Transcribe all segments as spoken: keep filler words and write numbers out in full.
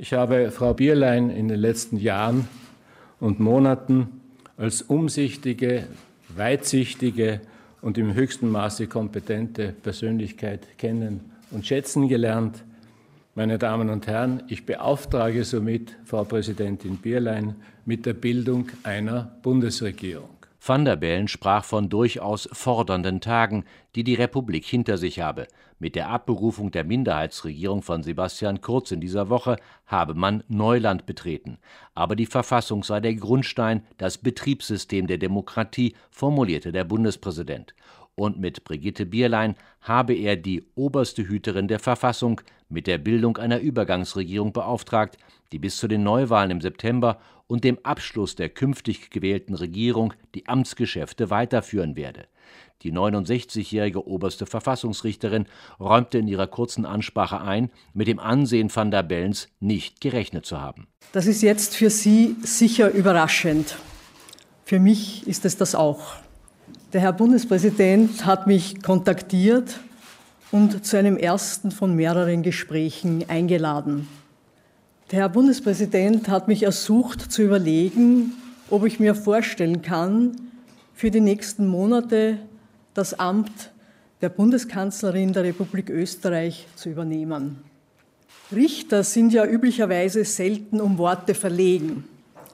Ich habe Frau Bierlein in den letzten Jahren und Monaten als umsichtige, weitsichtige und im höchsten Maße kompetente Persönlichkeit kennen und schätzen gelernt. Meine Damen und Herren, ich beauftrage somit Frau Präsidentin Bierlein mit der Bildung einer Bundesregierung. Van der Bellen sprach von durchaus fordernden Tagen, die die Republik hinter sich habe. Mit der Abberufung der Minderheitsregierung von Sebastian Kurz in dieser Woche habe man Neuland betreten. Aber die Verfassung sei der Grundstein, das Betriebssystem der Demokratie, formulierte der Bundespräsident. Und mit Brigitte Bierlein habe er die oberste Hüterin der Verfassung mit der Bildung einer Übergangsregierung beauftragt, die bis zu den Neuwahlen im September und dem Abschluss der künftig gewählten Regierung die Amtsgeschäfte weiterführen werde. Die neunundsechzigjährige oberste Verfassungsrichterin räumte in ihrer kurzen Ansprache ein, mit dem Ansehen Van der Bellens nicht gerechnet zu haben. Das ist jetzt für Sie sicher überraschend. Für mich ist es das auch. Der Herr Bundespräsident hat mich kontaktiert und zu einem ersten von mehreren Gesprächen eingeladen. Der Herr Bundespräsident hat mich ersucht zu überlegen, ob ich mir vorstellen kann, für die nächsten Monate das Amt der Bundeskanzlerin der Republik Österreich zu übernehmen. Richter sind ja üblicherweise selten um Worte verlegen.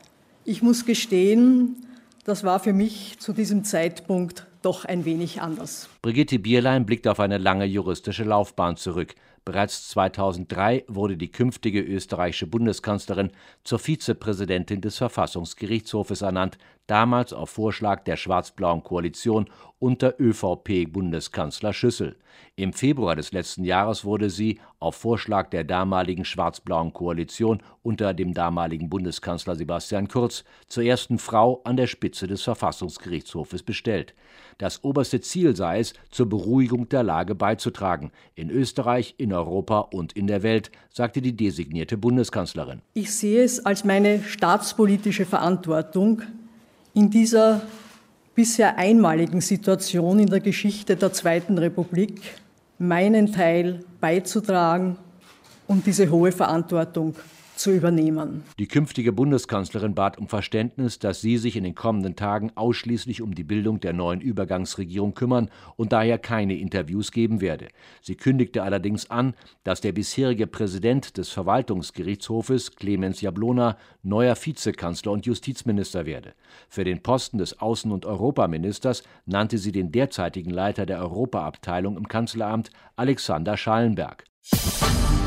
Ich muss gestehen, das war für mich zu diesem Zeitpunkt doch ein wenig anders. Brigitte Bierlein blickt auf eine lange juristische Laufbahn zurück. Bereits zweitausenddrei wurde die künftige österreichische Bundeskanzlerin zur Vizepräsidentin des Verfassungsgerichtshofes ernannt, damals auf Vorschlag der schwarz-blauen Koalition unter ÖVP-Bundeskanzler Schüssel. Im Februar des letzten Jahres wurde sie auf Vorschlag der damaligen schwarz-blauen Koalition unter dem damaligen Bundeskanzler Sebastian Kurz zur ersten Frau an der Spitze des Verfassungsgerichtshofes bestellt. Das oberste Ziel sei es, zur Beruhigung der Lage beizutragen, in Österreich, in Europa und in der Welt, sagte die designierte Bundeskanzlerin. Ich sehe es als meine staatspolitische Verantwortung, in dieser bisher einmaligen Situation in der Geschichte der Zweiten Republik meinen Teil beizutragen und diese hohe Verantwortung zu übernehmen. Die künftige Bundeskanzlerin bat um Verständnis, dass sie sich in den kommenden Tagen ausschließlich um die Bildung der neuen Übergangsregierung kümmern und daher keine Interviews geben werde. Sie kündigte allerdings an, dass der bisherige Präsident des Verwaltungsgerichtshofes, Clemens Jablona, neuer Vizekanzler und Justizminister werde. Für den Posten des Außen- und Europaministers nannte sie den derzeitigen Leiter der Europaabteilung im Kanzleramt, Alexander Schallenberg.